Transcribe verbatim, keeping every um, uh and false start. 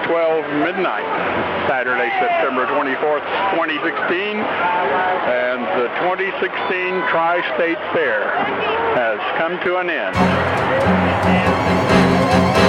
twelve midnight, Saturday, September twenty-fourth, twenty sixteen, and the twenty sixteen Tri-State Fair has come to an end.